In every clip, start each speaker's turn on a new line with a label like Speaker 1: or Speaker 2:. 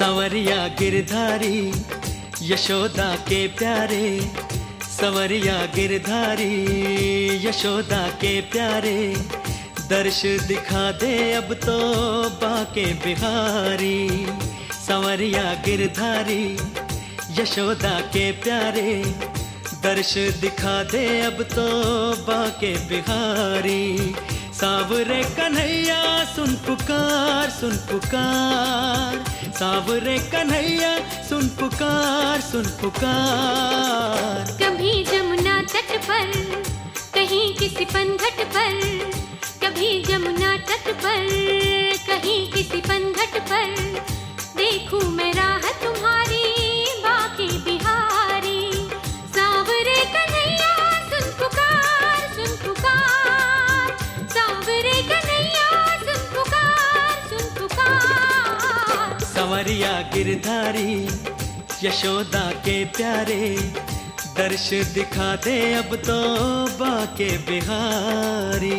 Speaker 1: सांवरिया गिरधारी यशोदा के प्यारे, सांवरिया गिरधारी यशोदा के प्यारे, दर्श दिखा दे अब तो बाके बिहारी। सांवरिया गिरधारी यशोदा के प्यारे, दर्श दिखा दे अब तो बाके बिहारी। सांवरे कन्हैया सुन पुकार, सुन पुकार, सांवरे कन्हैया सुन पुकार, सुन पुकार।
Speaker 2: कभी जमुना तट पर, कहीं किसी पनघट पर, कभी जमुना तट पर, कहीं किसी पनघट पर, देखूं मैं राह तुम्हारी बाके बिहारी। सांवरे कन्हैया सुन पुकार, सुन पुकार, सांवरे कन्हैया सुन पुकार, सुन पुकार।
Speaker 1: सांवरिया गिरधारी यशोदा के प्यारे, दर्श दिखा दे अब तो बाके बिहारी।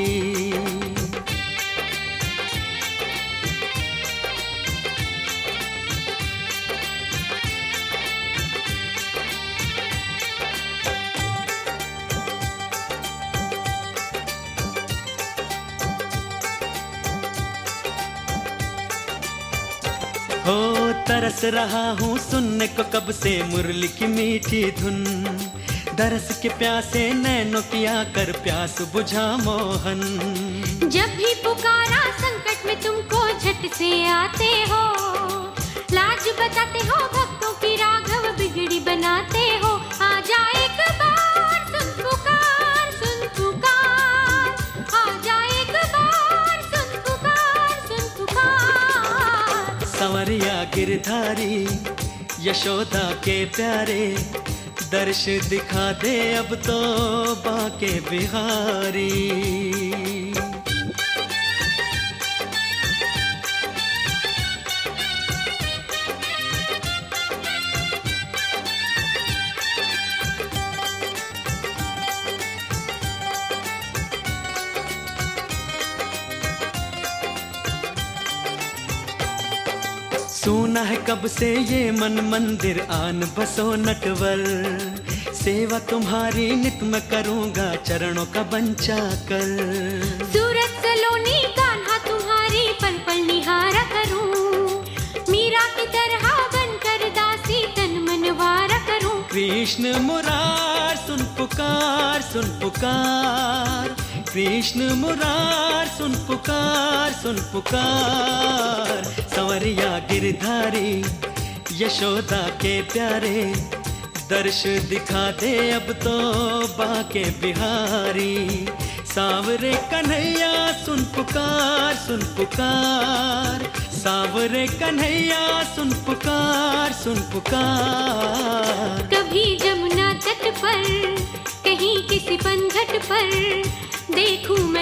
Speaker 1: हो तरस रहा हूँ सुनने को कब से मुरली की मीठी धुन, दरस के प्यासे नैनों की आकर प्यास बुझा मोहन।
Speaker 2: जब भी पुकारा संकट में तुमको झट से आते हो, लाज बताते हो भक्तों की राघव बिगड़ी बनाते हो। आ जा एक बार सुन पुकार, सुन पुकार, आ जा एक बार सुन पुकार, सुन पुकार।
Speaker 1: सांवरिया गिरधारी यशोदा के प्यारे, दर्श दिखा दे अब तो बाके बिहारी। सुना है कब से ये मन मंदिर आन बसो नटवर, सेवा तुम्हारी नित मैं करूँगा चरणों का बंचा कर।
Speaker 2: सूरत सलोनी कान्हा तुम्हारी पल पल निहारा करूं, मीरा की तरह बनकर दासी तन मन वारा करूं।
Speaker 1: कृष्ण मुरार सुन पुकार, सुन पुकार, कृष्ण मुरार सुन पुकार, सुन पुकार। सांवरिया गिरधारी यशोदा के प्यारे, दर्श दिखा दे अब तो बाके बिहारी। सांवरे कन्हैया सुन पुकार, सुन पुकार, सांवरे कन्हैया सुन पुकार, सुन पुकार।
Speaker 2: कभी जमुना तट पर, कहीं किसी पनघट पर, देखूं मैं